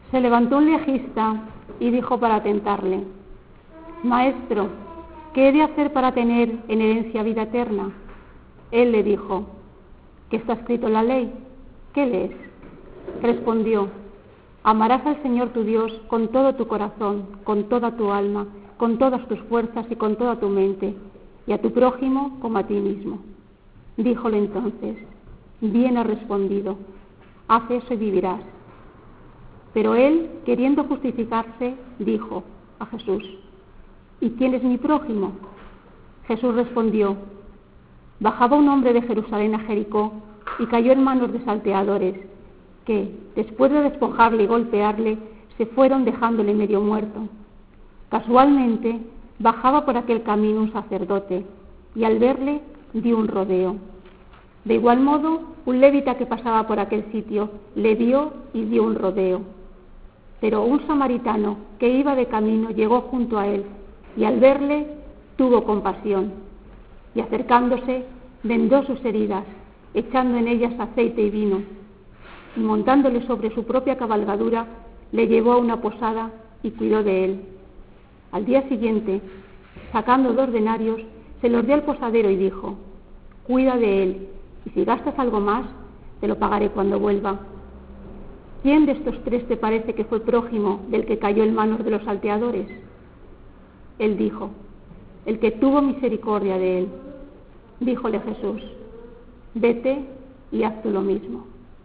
Se levantó un legista y dijo para tentarle: Maestro, ¿qué he de hacer para tener en herencia vida eterna? Él le dijo: ¿qué está escrito en la ley? ¿Qué lees? Respondió: amarás al Señor tu Dios con todo tu corazón, con toda tu alma, con todas tus fuerzas y con toda tu mente, y a tu prójimo como a ti mismo. Díjole entonces: bien has respondido, haz eso y vivirás. Pero él, queriendo justificarse, dijo a Jesús: ¿y quién es mi prójimo? Jesús respondió: bajaba un hombre de Jerusalén a Jericó y cayó en manos de salteadores, que, después de despojarle y golpearle, se fueron dejándole medio muerto. Casualmente, bajaba por aquel camino un sacerdote, y al verle, dio un rodeo. De igual modo, un levita que pasaba por aquel sitio le vio y dio un rodeo. Pero un samaritano que iba de camino llegó junto a él, y al verle, tuvo compasión, y acercándose, vendó sus heridas, echando en ellas aceite y vino, y montándole sobre su propia cabalgadura, le llevó a una posada y cuidó de él. Al día siguiente, sacando 2 denarios, se los dio al posadero y dijo: cuida de él, y si gastas algo más, te lo pagaré cuando vuelva. ¿Quién de estos 3 te parece que fue prójimo del que cayó en manos de los salteadores? Él dijo: el que tuvo misericordia de él. Díjole Jesús: vete y haz tú lo mismo.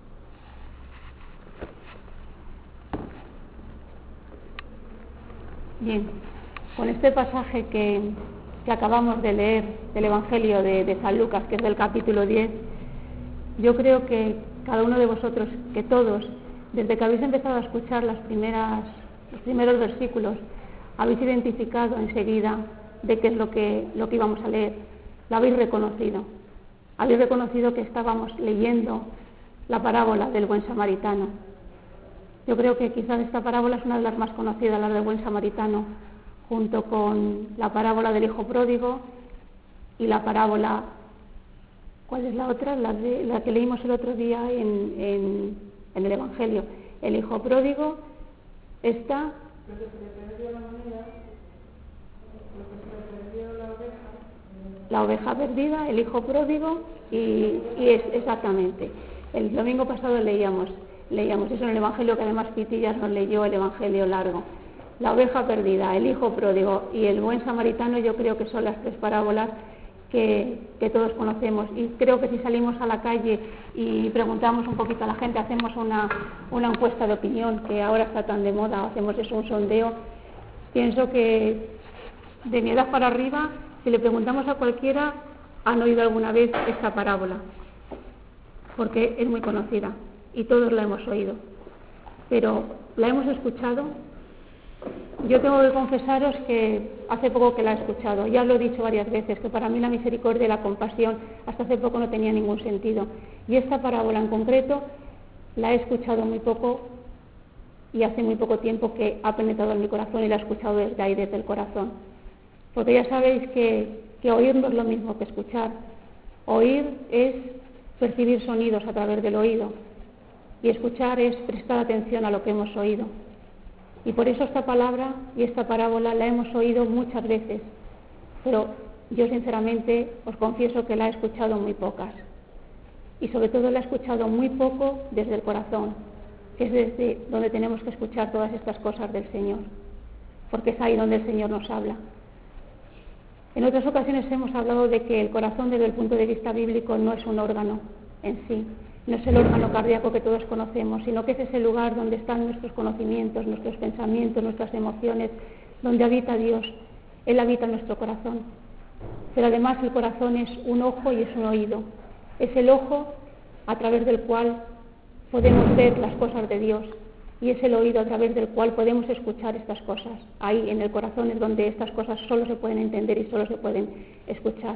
Bien, con este pasaje que acabamos de leer del Evangelio de San Lucas, que es del capítulo 10, yo creo que cada uno de vosotros, que todos, desde que habéis empezado a escuchar los primeros versículos, habéis identificado enseguida de qué es lo que íbamos a leer. Lo habéis reconocido. Habéis reconocido que estábamos leyendo la parábola del buen samaritano. Yo creo que quizás esta parábola es una de las más conocidas, la del buen samaritano, junto con la parábola del hijo pródigo y la parábola, ¿cuál es la otra? La que leímos el otro día en el Evangelio. El hijo pródigo está... La oveja perdida, el hijo pródigo y es exactamente. El domingo pasado leíamos eso en el Evangelio, que además Pitillas nos leyó el Evangelio largo. La oveja perdida, el hijo pródigo y el buen samaritano, yo creo que son las 3 parábolas que todos conocemos, y creo que si salimos a la calle y preguntamos un poquito a la gente, hacemos una encuesta de opinión, que ahora está tan de moda, hacemos eso, un sondeo, pienso que de mi edad para arriba, si le preguntamos a cualquiera, han oído alguna vez esta parábola, porque es muy conocida y todos la hemos oído, pero ¿la hemos escuchado? Yo tengo que confesaros que hace poco que la he escuchado, ya lo he dicho varias veces, que para mí la misericordia y la compasión hasta hace poco no tenía ningún sentido, y esta parábola en concreto la he escuchado muy poco y hace muy poco tiempo que ha penetrado en mi corazón y la he escuchado desde ahí, desde el corazón, porque ya sabéis que oír no es lo mismo que escuchar. Oír es percibir sonidos a través del oído, y escuchar es prestar atención a lo que hemos oído. Y por eso esta palabra y esta parábola la hemos oído muchas veces, pero yo sinceramente os confieso que la he escuchado muy pocas, y sobre todo la he escuchado muy poco desde el corazón, que es desde donde tenemos que escuchar todas estas cosas del Señor, porque es ahí donde el Señor nos habla. En otras ocasiones hemos hablado de que el corazón, desde el punto de vista bíblico, no es un órgano en sí, no es el órgano cardíaco que todos conocemos, sino que es ese lugar donde están nuestros conocimientos, nuestros pensamientos, nuestras emociones, donde habita Dios. Él habita en nuestro corazón. Pero además el corazón es un ojo y es un oído. Es el ojo a través del cual podemos ver las cosas de Dios, y es el oído a través del cual podemos escuchar estas cosas. Ahí en el corazón es donde estas cosas solo se pueden entender y solo se pueden escuchar.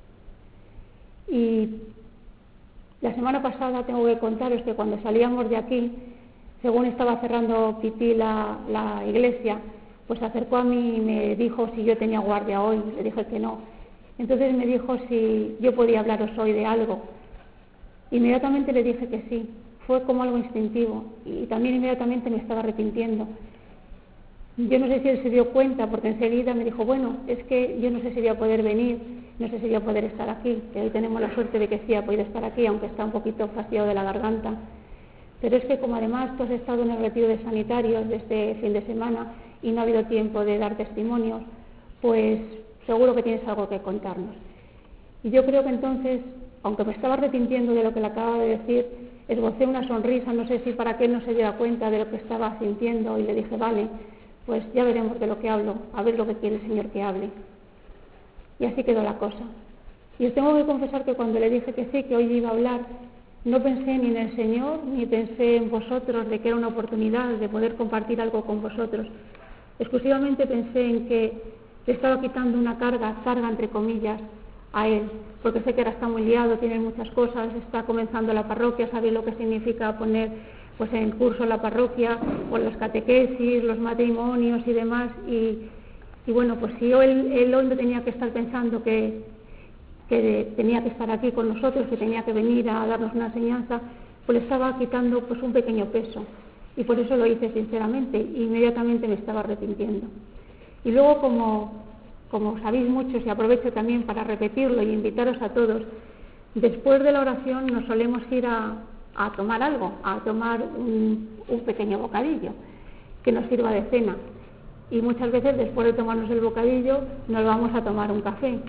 Y la semana pasada tengo que contaros que cuando salíamos de aquí, según estaba cerrando Pipí la iglesia, pues se acercó a mí y me dijo si yo tenía guardia hoy. Le dije que no. Entonces me dijo si yo podía hablaros hoy de algo. Inmediatamente le dije que sí. fue como algo instintivo y también inmediatamente me estaba arrepintiendo. Yo no sé si él se dio cuenta, porque enseguida me dijo, bueno, es que yo no sé si voy a poder venir, no sé si voy a poder estar aquí, que hoy tenemos la suerte de que sí ha podido estar aquí, aunque está un poquito fastidiado de la garganta. Pero es que como además tú has estado en el retiro de sanitarios de este fin de semana y no ha habido tiempo de dar testimonios, pues seguro que tienes algo que contarnos. Y yo creo que entonces, aunque me estaba arrepintiendo de lo que le acababa de decir, esbocé una sonrisa, no sé si para que él no se diera cuenta de lo que estaba sintiendo, y le dije, vale, pues ya veremos de lo que hablo, a ver lo que quiere el Señor que hable. Y así quedó la cosa. Y os tengo que confesar que cuando le dije que sí, que hoy iba a hablar, no pensé ni en el Señor, ni pensé en vosotros, de que era una oportunidad de poder compartir algo con vosotros. Exclusivamente pensé en que le estaba quitando una carga entre comillas, a él, porque sé que ahora está muy liado, tiene muchas cosas, está comenzando la parroquia, sabe lo que significa poner pues en curso la parroquia, con las catequesis, los matrimonios y demás, y bueno, pues si él hoy no tenía que estar pensando que tenía que estar aquí con nosotros, que tenía que venir a darnos una enseñanza, pues le estaba quitando pues un pequeño peso, y por eso lo hice sinceramente, e inmediatamente me estaba arrepintiendo. Y luego, como sabéis muchos, y aprovecho también para repetirlo y invitaros a todos, después de la oración nos solemos ir a tomar algo, a tomar un pequeño bocadillo que nos sirva de cena, y muchas veces después de tomarnos el bocadillo nos vamos a tomar un café.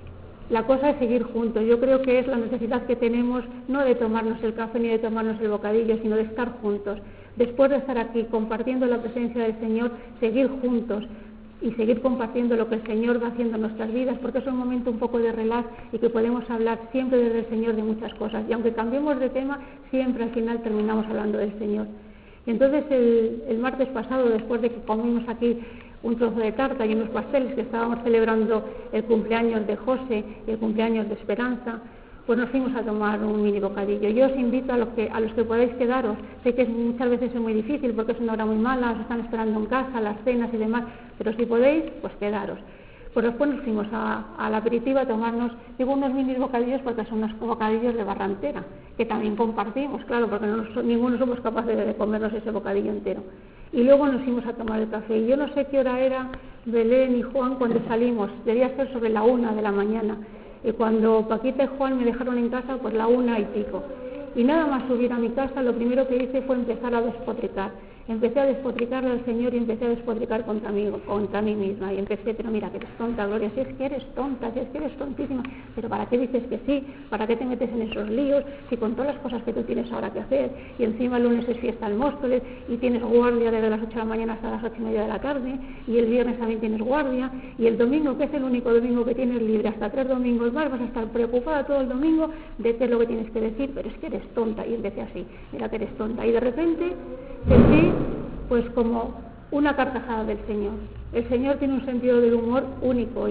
La cosa es seguir juntos. Yo creo que es la necesidad que tenemos, no de tomarnos el café ni de tomarnos el bocadillo, sino de estar juntos. Después de estar aquí compartiendo la presencia del Señor, seguir juntos y seguir compartiendo lo que el Señor va haciendo en nuestras vidas, porque es un momento un poco de relax y que podemos hablar siempre desde el Señor de muchas cosas. Y aunque cambiemos de tema, siempre al final terminamos hablando del Señor. Y entonces el martes pasado, después de que comimos aquí un trozo de tarta y unos pasteles, que estábamos celebrando el cumpleaños de José y el cumpleaños de Esperanza, pues nos fuimos a tomar un mini bocadillo. Yo os invito a los que podáis quedaros. Sé que muchas veces es muy difícil porque es una hora muy mala, os están esperando en casa, las cenas y demás, pero si podéis, pues quedaros. Pues después nos fuimos al aperitivo a tomarnos, digo, unos mini bocadillos porque son unos bocadillos de barra entera, que también compartimos, claro, porque ninguno somos capaces de comernos ese bocadillo entero. Y luego nos fuimos a tomar el café. Y yo no sé qué hora era Belén y Juan cuando salimos, debía ser sobre la 1 de la mañana. Y cuando Paquita y Juan me dejaron en casa, pues la 1:05. Y nada más subir a mi casa, lo primero que hice fue empezar a despotricar. Empecé a despotricarle al Señor y empecé a despotricar contra mí misma. Y empecé, pero mira, que eres tonta, Gloria, si es que eres tonta, si es que eres tontísima, pero ¿para qué dices que sí? ¿Para qué te metes en esos líos? Si con todas las cosas que tú tienes ahora que hacer, y encima el lunes es fiesta al Móstoles, y tienes guardia desde las 8 de la mañana hasta las 8:30 de la tarde, y el viernes también tienes guardia, y el domingo, que es el único domingo que tienes libre, hasta 3 domingos más, vas a estar preocupada todo el domingo de qué es lo que tienes que decir, pero es que eres tonta. Y empecé así, mira que eres tonta. Y de repente sentí pues como una carcajada del Señor. El Señor tiene un sentido del humor único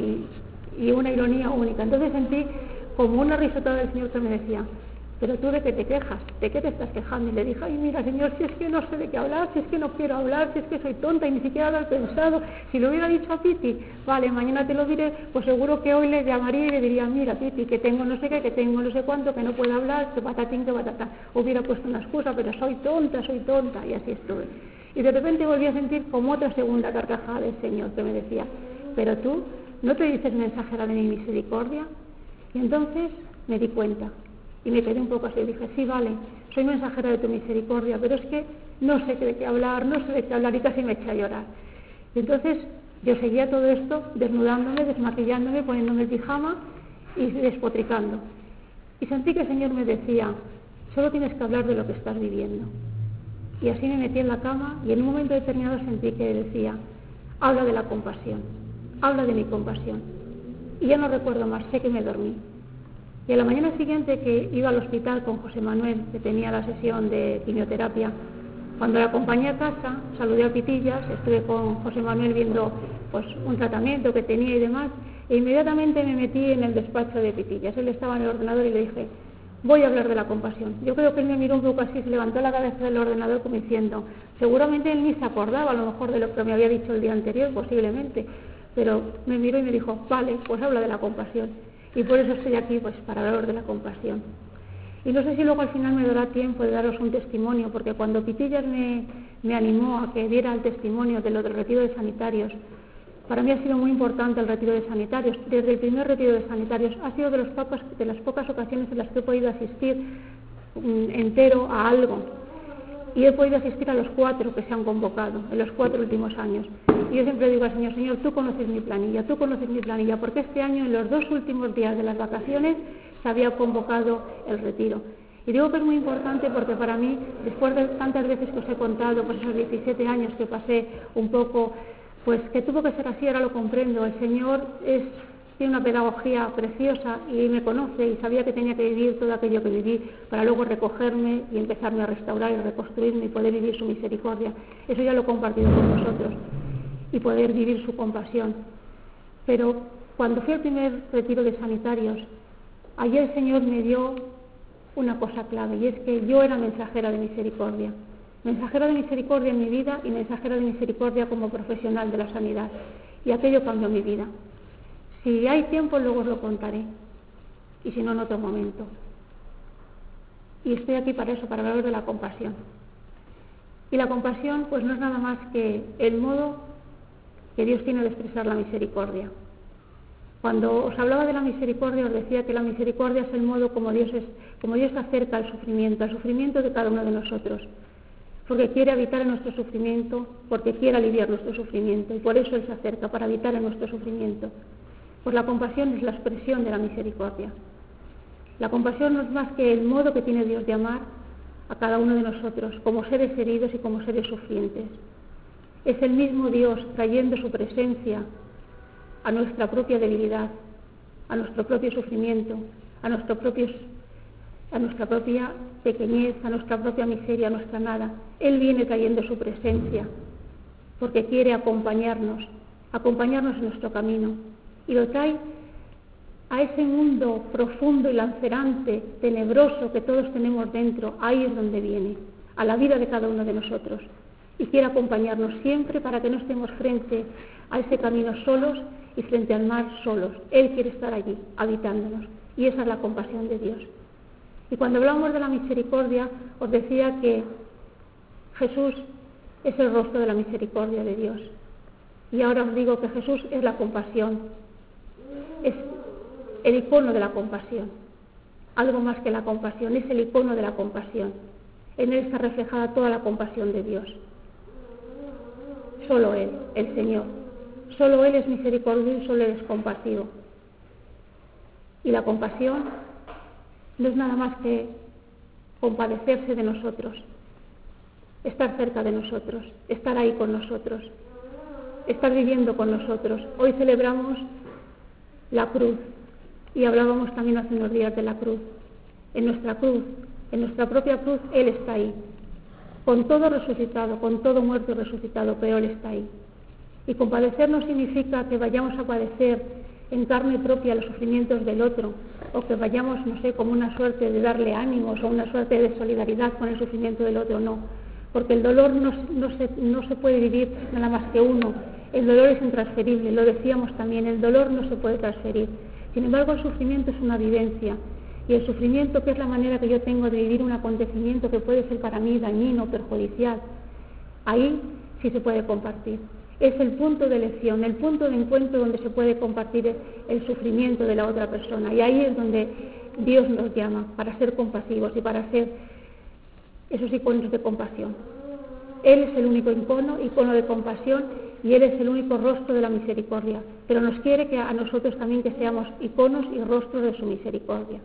y una ironía única. Entonces sentí como una risotada del Señor que me decía, pero tú ¿de qué te quejas? ¿De qué te estás quejando? Y le dije, ay mira Señor, si es que no sé de qué hablar, si es que no quiero hablar, si es que soy tonta y ni siquiera lo he pensado. Si lo hubiera dicho a Piti, vale, mañana te lo diré, pues seguro que hoy le llamaría y le diría, mira Piti, que tengo no sé qué, que tengo no sé cuánto, que no puedo hablar, que patatín, que patatán. Hubiera puesto una excusa, pero soy tonta, y así estuve. Y de repente volví a sentir como otra segunda carcajada del Señor que me decía, pero tú, ¿no te dices mensajera de mi misericordia? Y entonces me di cuenta y me quedé un poco así y dije, sí, vale, soy mensajera de tu misericordia, pero es que no sé de qué hablar, y casi me eché a llorar. Y entonces yo seguía todo esto desnudándome, desmaquillándome, poniéndome el pijama y despotricando. Y sentí que el Señor me decía, solo tienes que hablar de lo que estás viviendo. Y así me metí en la cama y en un momento determinado sentí que decía, habla de la compasión, habla de mi compasión. Y ya no recuerdo más, sé que me dormí. Y a la mañana siguiente que iba al hospital con José Manuel, que tenía la sesión de quimioterapia, cuando la acompañé a casa, saludé a Pitillas, estuve con José Manuel viendo pues un tratamiento que tenía y demás, e inmediatamente me metí en el despacho de Pitillas. Él estaba en el ordenador y le dije, voy a hablar de la compasión. Yo creo que él me miró un poco así, se levantó la cabeza del ordenador como diciendo, seguramente él ni se acordaba a lo mejor de lo que me había dicho el día anterior, posiblemente, pero me miró y me dijo, vale, pues habla de la compasión. Y por eso estoy aquí, pues para hablar de la compasión. Y no sé si luego al final me dará tiempo de daros un testimonio, porque cuando Pitillas me animó a que diera el testimonio de lo del retiro de sanitarios, para mí ha sido muy importante el retiro de sanitarios. Desde el primer retiro de sanitarios ha sido de las pocas ocasiones en las que he podido asistir entero a algo. Y he podido asistir a los 4 que se han convocado, en los 4 últimos años. Y yo siempre digo al Señor, Señor, tú conoces mi planilla, porque este año, en los 2 últimos días de las vacaciones, se había convocado el retiro. Y digo que es muy importante porque para mí, después de tantas veces que os he contado, por esos 17 años que pasé un poco, pues que tuvo que ser así, ahora lo comprendo. El Señor tiene una pedagogía preciosa y me conoce y sabía que tenía que vivir todo aquello que viví para luego recogerme y empezarme a restaurar y reconstruirme y poder vivir su misericordia. Eso ya lo he compartido con vosotros y poder vivir su compasión. Pero cuando fui al primer retiro de sanitarios, allí el Señor me dio una cosa clave, y es que yo era mensajera de misericordia en mi vida y mensajera de misericordia como profesional de la sanidad, y aquello cambió mi vida. Si hay tiempo luego os lo contaré, y si no, en otro momento. Y estoy aquí para eso, para hablar de la compasión. Y la compasión pues no es nada más que el modo que Dios tiene de expresar la misericordia. Cuando os hablaba de la misericordia, os decía que la misericordia es el modo como Dios se acerca al sufrimiento de cada uno de nosotros, porque quiere habitar en nuestro sufrimiento, porque quiere aliviar nuestro sufrimiento, y por eso Él se acerca, para habitar en nuestro sufrimiento. Pues la compasión es la expresión de la misericordia. La compasión no es más que el modo que tiene Dios de amar a cada uno de nosotros, como seres heridos y como seres sufrientes. Es el mismo Dios trayendo su presencia a nuestra propia debilidad, a nuestro propio sufrimiento, a nuestra propia pequeñez, a nuestra propia miseria, a nuestra nada. Él viene trayendo su presencia porque quiere acompañarnos en nuestro camino, y lo trae a ese mundo profundo y lacerante, tenebroso que todos tenemos dentro. Ahí es donde viene, a la vida de cada uno de nosotros, y quiere acompañarnos siempre para que no estemos frente a ese camino solos y frente al mar solos. Él quiere estar allí, habitándonos, y esa es la compasión de Dios. Y cuando hablamos de la misericordia, os decía que Jesús es el rostro de la misericordia de Dios. Y ahora os digo que Jesús es la compasión, es el icono de la compasión. Algo más que la compasión, es el icono de la compasión. En Él está reflejada toda la compasión de Dios. Solo Él, el Señor. Solo Él es misericordioso y solo Él es compasivo. Y la compasión no es nada más que compadecerse de nosotros, estar cerca de nosotros, estar ahí con nosotros, estar viviendo con nosotros. Hoy celebramos la cruz y hablábamos también hace unos días de la cruz. En nuestra cruz, en nuestra propia cruz, Él está ahí, con todo resucitado, con todo muerto y resucitado, pero Él está ahí. Y compadecer no significa que vayamos a padecer en carne propia los sufrimientos del otro, o que vayamos, no sé, como una suerte de darle ánimos o una suerte de solidaridad con el sufrimiento del otro, no. Porque el dolor no se puede vivir nada más que uno. El dolor es intransferible, lo decíamos también, el dolor no se puede transferir. Sin embargo, el sufrimiento es una vivencia, y el sufrimiento, que es la manera que yo tengo de vivir un acontecimiento que puede ser para mí dañino, perjudicial, ahí sí se puede compartir. Es el punto de elección, el punto de encuentro donde se puede compartir el sufrimiento de la otra persona, y ahí es donde Dios nos llama para ser compasivos y para ser esos iconos de compasión. Él es el único icono de compasión, y Él es el único rostro de la misericordia, pero nos quiere que a nosotros también que seamos iconos y rostros de su misericordia.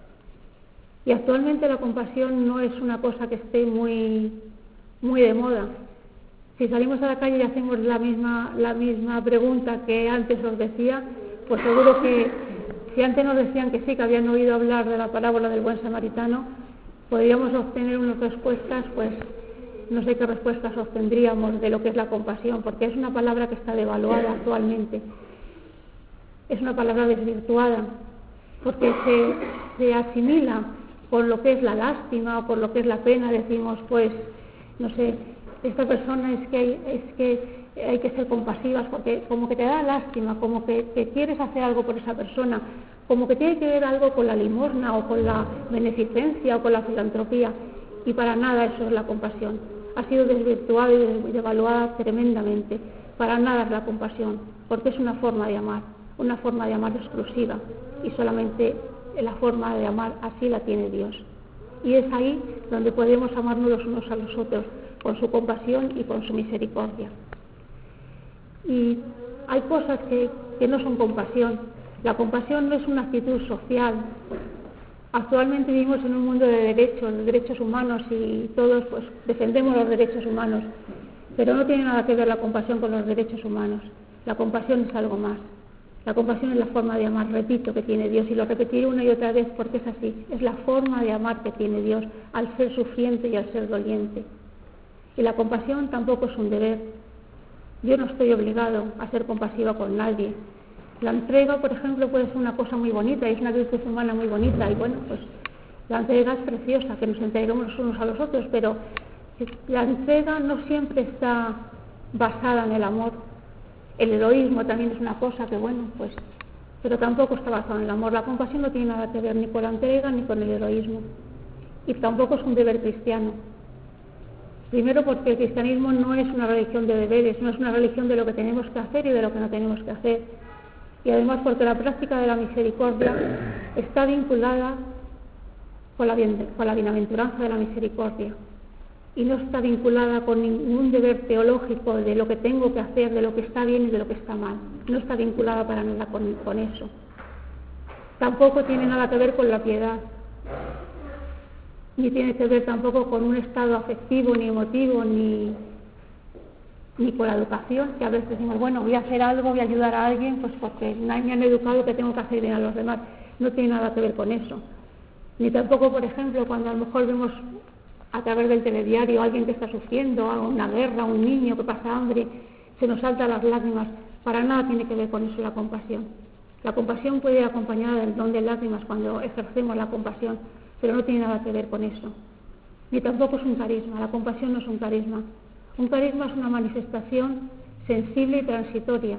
Y actualmente la compasión no es una cosa que esté muy de moda. Si salimos a la calle y hacemos la misma pregunta que antes os decía, pues seguro que si antes nos decían que sí, que habían oído hablar de la parábola del buen samaritano, podríamos obtener unas respuestas, pues no sé qué respuestas obtendríamos de lo que es la compasión, porque es una palabra que está devaluada actualmente. Es una palabra desvirtuada, porque se asimila con lo que es la lástima o con lo que es la pena. Decimos, pues, no sé, esta persona es que hay que ser compasivas, porque como que te da lástima, como que quieres hacer algo por esa persona, como que tiene que ver algo con la limosna o con la beneficencia o con la filantropía, y para nada eso es la compasión. Ha sido desvirtuada y devaluada tremendamente. Para nada es la compasión, porque es una forma de amar exclusiva, y solamente la forma de amar así la tiene Dios. Y es ahí donde podemos amarnos los unos a los otros, con su compasión y con su misericordia. Y hay cosas que no son compasión. La compasión no es una actitud social. Actualmente vivimos en un mundo de derechos humanos, y todos pues defendemos los derechos humanos, pero no tiene nada que ver la compasión con los derechos humanos. La compasión es algo más. La compasión es la forma de amar, repito, que tiene Dios, y lo repetiré una y otra vez porque es así. Es la forma de amar que tiene Dios al ser sufriente y al ser doliente. Y la compasión tampoco es un deber. Yo no estoy obligado a ser compasiva con nadie. La entrega, por ejemplo, puede ser una cosa muy bonita, y es una virtud humana muy bonita, y bueno, pues la entrega es preciosa, que nos entreguemos los unos a los otros, pero la entrega no siempre está basada en el amor. El heroísmo también es una cosa que, bueno, pues, pero tampoco está basado en el amor. La compasión no tiene nada que ver ni con la entrega ni con el heroísmo, y tampoco es un deber cristiano. Primero, porque el cristianismo no es una religión de deberes, no es una religión de lo que tenemos que hacer y de lo que no tenemos que hacer. Y además porque la práctica de la misericordia está vinculada con la bienaventuranza de la misericordia, y no está vinculada con ningún deber teológico de lo que tengo que hacer, de lo que está bien y de lo que está mal. No está vinculada para nada con eso. Tampoco tiene nada que ver con la piedad, ni tiene que ver tampoco con un estado afectivo, ni emotivo, ni con la educación, que a veces decimos, bueno, voy a hacer algo, voy a ayudar a alguien, pues porque me han educado que tengo que hacer bien a los demás. No tiene nada que ver con eso. Ni tampoco, por ejemplo, cuando a lo mejor vemos a través del telediario a alguien que está sufriendo, una guerra, un niño que pasa hambre, se nos saltan las lágrimas. Para nada tiene que ver con eso la compasión. La compasión puede ir acompañada del don de lágrimas cuando ejercemos la compasión, pero no tiene nada que ver con eso. Ni tampoco es un carisma. La compasión no es un carisma. Un carisma es una manifestación sensible y transitoria,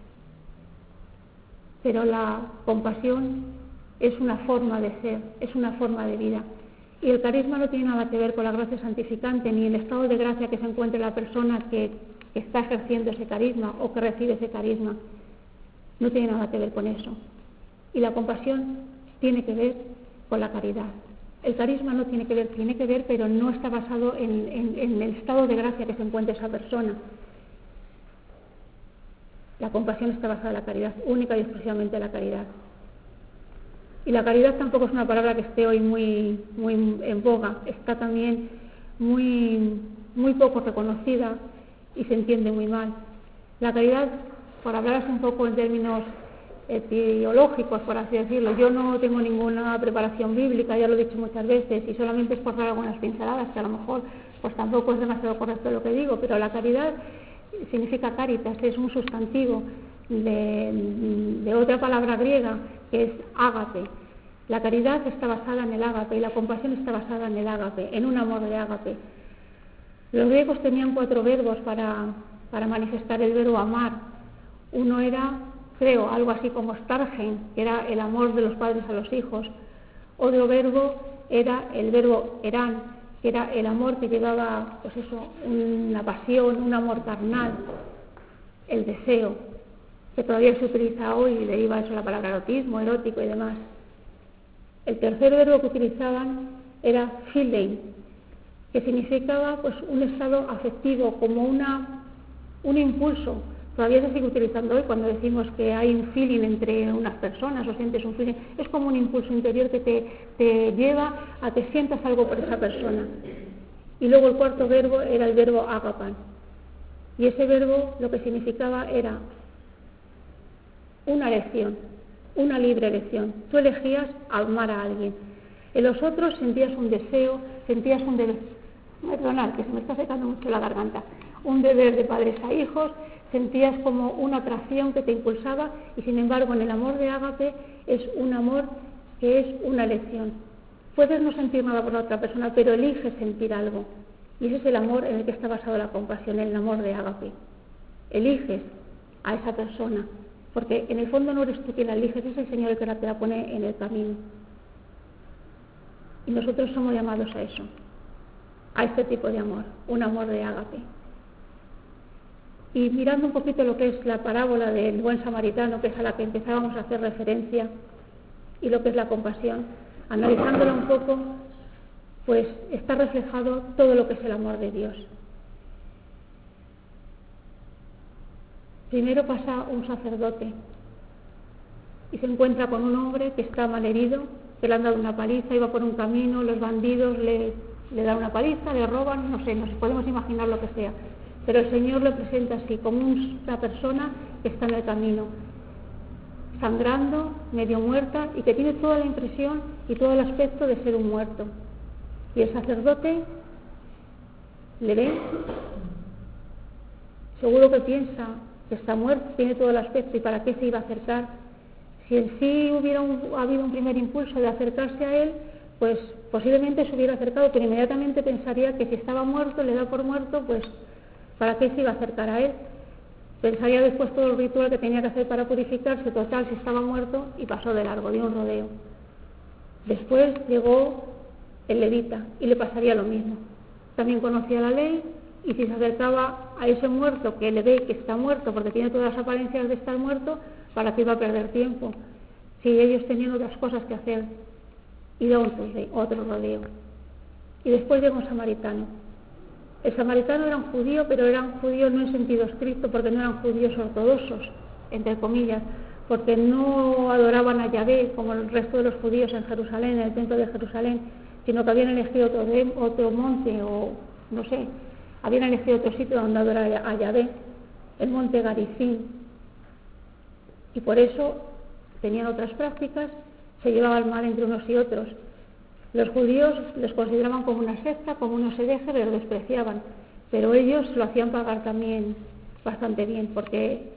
pero la compasión es una forma de ser, es una forma de vida. Y el carisma no tiene nada que ver con la gracia santificante, ni el estado de gracia que se encuentre la persona que está ejerciendo ese carisma o que recibe ese carisma. No tiene nada que ver con eso. Y la compasión tiene que ver con la caridad. El carisma no tiene que ver, pero no está basado en el estado de gracia que se encuentra esa persona. La compasión está basada en la caridad, única y exclusivamente en la caridad. Y la caridad tampoco es una palabra que esté hoy muy en boga, está también muy poco reconocida y se entiende muy mal. La caridad, por hablar así un poco en términos teológicos, por así decirlo, yo no tengo ninguna preparación bíblica, ya lo he dicho muchas veces, y solamente es por dar algunas pinceladas, que a lo mejor pues tampoco es demasiado correcto lo que digo, pero la caridad significa caritas, es un sustantivo de otra palabra griega que es ágape. La caridad está basada en el ágape y la compasión está basada en el ágape, en un amor de ágape. Los griegos tenían 4 verbos para manifestar el verbo amar. Uno era, creo, algo así como stargen, que era el amor de los padres a los hijos. Otro verbo era el verbo erán, que era el amor que llevaba, pues eso, una pasión, un amor carnal, el deseo, que todavía se utiliza hoy y deriva eso la palabra erotismo, erótico y demás. El tercer verbo que utilizaban era philein, que significaba pues un estado afectivo, como un impulso. Todavía se sigue utilizando hoy cuando decimos que hay un feeling entre unas personas o sientes un feeling. Es como un impulso interior que te lleva a que sientas algo por esa persona. Y luego el cuarto verbo era el verbo agapan. Y ese verbo lo que significaba era una elección, una libre elección. Tú elegías amar a alguien. En los otros sentías un deseo, sentías un deber. Perdonad, que se me está secando mucho la garganta. Un deber de padres a hijos, sentías como una atracción que te impulsaba, y sin embargo en el amor de ágape es un amor que es una elección. Puedes no sentir nada por la otra persona, pero eliges sentir algo. Y ese es el amor en el que está basado la compasión, el amor de ágape. Eliges a esa persona porque en el fondo no eres tú quien la eliges, es el Señor el que te la pone en el camino. Y nosotros somos llamados a eso, a este tipo de amor, un amor de ágape. Y mirando un poquito lo que es la parábola del buen samaritano, que es a la que empezábamos a hacer referencia, y lo que es la compasión, analizándola un poco, pues está reflejado todo lo que es el amor de Dios. Primero pasa un sacerdote y se encuentra con un hombre que está malherido, que le han dado una paliza, iba por un camino, los bandidos le dan una paliza, le roban, no sé, nos podemos imaginar lo que sea. Pero el Señor lo presenta así, como una persona que está en el camino, sangrando, medio muerta, y que tiene toda la impresión y todo el aspecto de ser un muerto. Y el sacerdote le ve, seguro que piensa que está muerto, tiene todo el aspecto, y para qué se iba a acercar. Si en sí hubiera habido un primer impulso de acercarse a él, pues posiblemente se hubiera acercado, pero inmediatamente pensaría que si estaba muerto, le da por muerto, pues ¿para qué se iba a acercar a él? Pensaría después todo el ritual que tenía que hacer para purificarse, total, si estaba muerto, y pasó de largo, dio un rodeo. Después llegó el levita y le pasaría lo mismo. También conocía la ley, y si se acercaba a ese muerto que le ve que está muerto porque tiene todas las apariencias de estar muerto, ¿para qué iba a perder tiempo? Si ellos tenían otras cosas que hacer, y da otro rodeo. Y después llega un samaritano. El samaritano era un judío, pero era un judío no en sentido estricto, porque no eran judíos ortodoxos, entre comillas, porque no adoraban a Yahvé como el resto de los judíos en Jerusalén, en el templo de Jerusalén, sino que habían elegido otro monte, o no sé, habían elegido otro sitio donde adorar a Yahvé, el monte Garizim, y por eso tenían otras prácticas, se llevaban mal entre unos y otros. Los judíos les consideraban como una secta, como unos herejes, les despreciaban, pero ellos lo hacían pagar también bastante bien, porque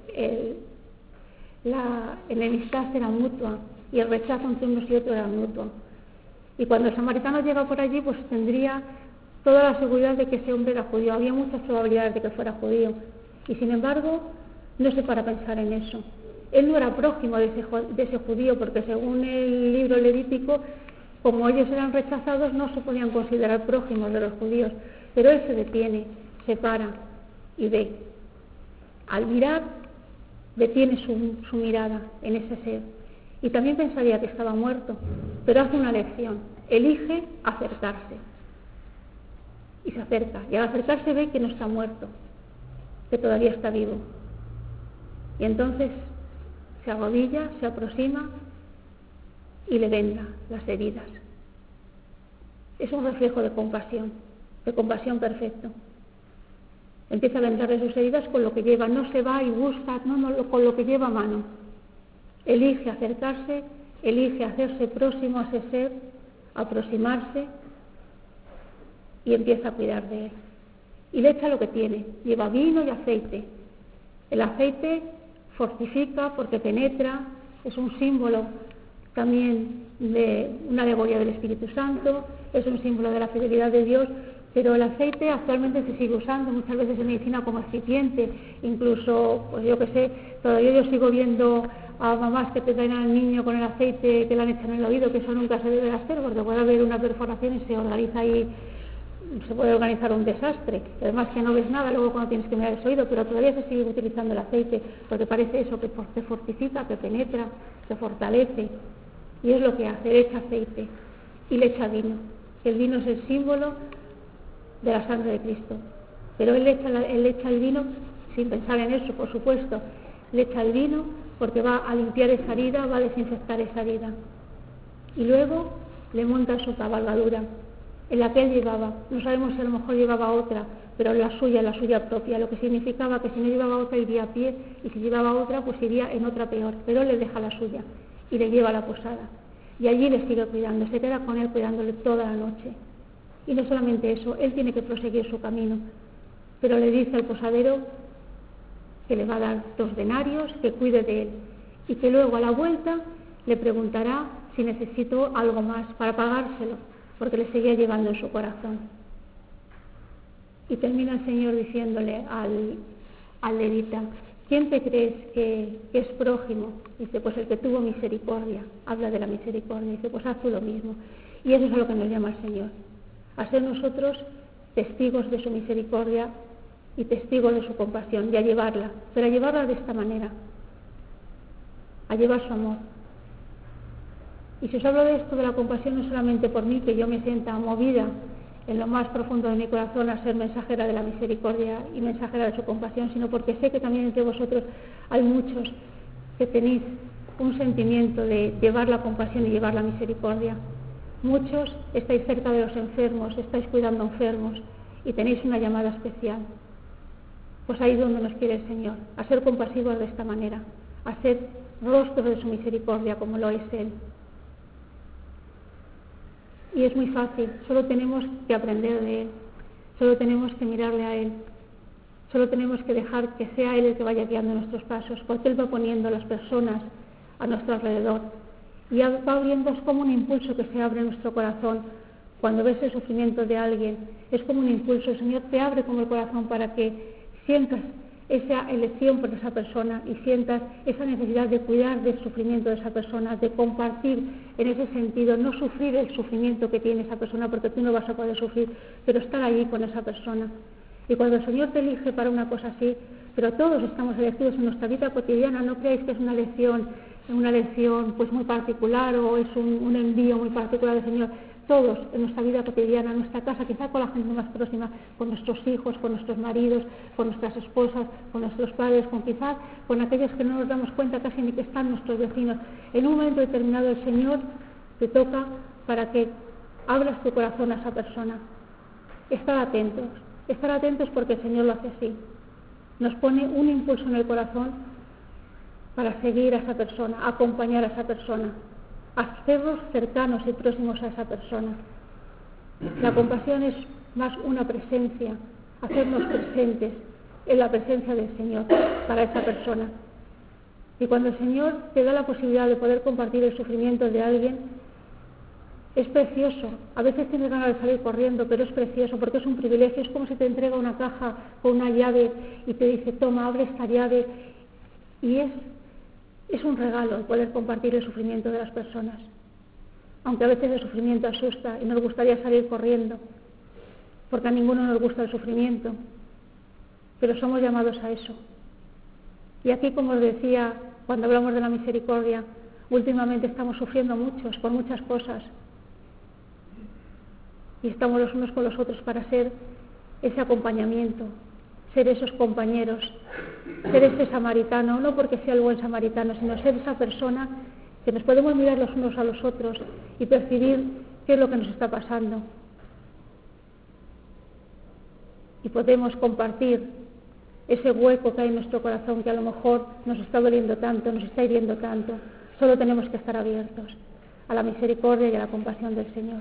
la enemistad era mutua y el rechazo entre unos y otros era mutuo. Y cuando el samaritano llega por allí, pues tendría toda la seguridad de que ese hombre era judío. Había muchas probabilidades de que fuera judío, y sin embargo no se para a pensar en eso. Él no era prójimo de ese judío, porque según el libro levítico, como ellos eran rechazados, no se podían considerar prójimos de los judíos. Pero él se detiene, se para y ve. Al mirar, detiene su mirada en ese ser. Y también pensaría que estaba muerto, pero hace una elección. Elige acercarse. Y se acerca. Y al acercarse ve que no está muerto, que todavía está vivo. Y entonces se arrodilla, se aproxima y le venda las heridas. Es un reflejo de compasión perfecto. Empieza a vendarle sus heridas con lo que lleva, no se va y busca, con lo que lleva a mano. Elige acercarse, elige hacerse próximo a ese ser, aproximarse, y empieza a cuidar de él. Y le echa lo que tiene, lleva vino y aceite. El aceite fortifica porque penetra, es un símbolo también de una alegoría del Espíritu Santo, es un símbolo de la fidelidad de Dios, pero el aceite actualmente se sigue usando muchas veces en medicina como excipiente, incluso, pues yo que sé, todavía yo sigo viendo a mamás que te traen al niño con el aceite que le han echado en el oído, que eso nunca se debe hacer, porque puede haber una perforación y se organiza ahí, se puede organizar un desastre. Además que no ves nada luego cuando tienes que mirar ese oído, pero todavía se sigue utilizando el aceite, porque parece eso, que te fortifica, que penetra, que fortalece. Y es lo que hace, le echa aceite y le echa vino. El vino es el símbolo de la sangre de Cristo. Pero él echa el vino sin pensar en eso, por supuesto. Le echa el vino porque va a limpiar esa herida, va a desinfectar esa herida. Y luego le monta su cabalgadura, en la que él llevaba. No sabemos si a lo mejor llevaba otra, pero la suya propia, lo que significaba que si no llevaba otra iría a pie, y si llevaba otra pues iría en otra peor, pero él le deja la suya y le lleva a la posada. Y allí le sigue cuidando, se queda con él cuidándole toda la noche. Y no solamente eso, él tiene que proseguir su camino, pero le dice al posadero que le va a dar 2 denarios, que cuide de él, y que luego a la vuelta le preguntará si necesitó algo más para pagárselo, porque le seguía llevando en su corazón. Y termina el Señor diciéndole al levita ¿quién te crees que es prójimo? Dice, pues el que tuvo misericordia. Habla de la misericordia. Dice, pues haz tú lo mismo. Y eso es a lo que nos llama el Señor. A ser nosotros testigos de su misericordia y testigos de su compasión, y a llevarla. Pero a llevarla de esta manera. A llevar su amor. Y si os hablo de esto, de la compasión, no solamente por mí, que yo me sienta movida en lo más profundo de mi corazón a ser mensajera de la misericordia y mensajera de su compasión, sino porque sé que también entre vosotros hay muchos que tenéis un sentimiento de llevar la compasión y llevar la misericordia. Muchos estáis cerca de los enfermos, estáis cuidando enfermos y tenéis una llamada especial. Pues ahí es donde nos quiere el Señor, a ser compasivos de esta manera, a ser rostros de su misericordia como lo es Él. Y es muy fácil, solo tenemos que aprender de Él, solo tenemos que mirarle a Él, solo tenemos que dejar que sea Él el que vaya guiando nuestros pasos, porque Él va poniendo las personas a nuestro alrededor y va abriendo, es como un impulso que se abre en nuestro corazón. Cuando ves el sufrimiento de alguien, es como un impulso, el Señor te abre como el corazón para que sientas esa elección por esa persona y sientas esa necesidad de cuidar del sufrimiento de esa persona, de compartir en ese sentido, no sufrir el sufrimiento que tiene esa persona porque tú no vas a poder sufrir, pero estar allí con esa persona. Y cuando el Señor te elige para una cosa así, pero todos estamos elegidos en nuestra vida cotidiana, no creáis que es una lección pues muy particular o es un envío muy particular del Señor. Todos en nuestra vida cotidiana, en nuestra casa, quizá con la gente más próxima, con nuestros hijos, con nuestros maridos, con nuestras esposas, con nuestros padres, con aquellos que no nos damos cuenta casi ni que están nuestros vecinos. En un momento determinado el Señor te toca para que abras tu corazón a esa persona. Estar atentos porque el Señor lo hace así. Nos pone un impulso en el corazón para seguir a esa persona, acompañar a esa persona, hacernos cercanos y próximos a esa persona. La compasión es más una presencia, hacernos presentes en la presencia del Señor para esa persona. Y cuando el Señor te da la posibilidad de poder compartir el sufrimiento de alguien, es precioso. A veces tienes ganas de salir corriendo, pero es precioso porque es un privilegio. Es como si te entrega una caja con una llave y te dice, toma, abre esta llave. Y es un regalo el poder compartir el sufrimiento de las personas. Aunque a veces el sufrimiento asusta y nos gustaría salir corriendo, porque a ninguno nos gusta el sufrimiento, pero somos llamados a eso. Y aquí, como os decía, cuando hablamos de la misericordia, últimamente estamos sufriendo muchos por muchas cosas. Y estamos los unos con los otros para ser ese acompañamiento, ser esos compañeros, ser ese samaritano, no porque sea el buen samaritano, sino ser esa persona que nos podemos mirar los unos a los otros y percibir qué es lo que nos está pasando. Y podemos compartir ese hueco que hay en nuestro corazón que a lo mejor nos está doliendo tanto, nos está hiriendo tanto. Solo tenemos que estar abiertos a la misericordia y a la compasión del Señor.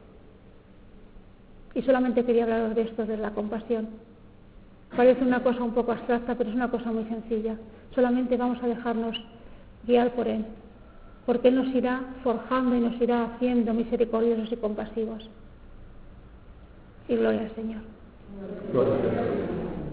Y solamente quería hablaros de esto, de la compasión. Parece una cosa un poco abstracta, pero es una cosa muy sencilla. Solamente vamos a dejarnos guiar por Él, porque Él nos irá forjando y nos irá haciendo misericordiosos y compasivos. Y gloria al Señor. Gloria al Señor.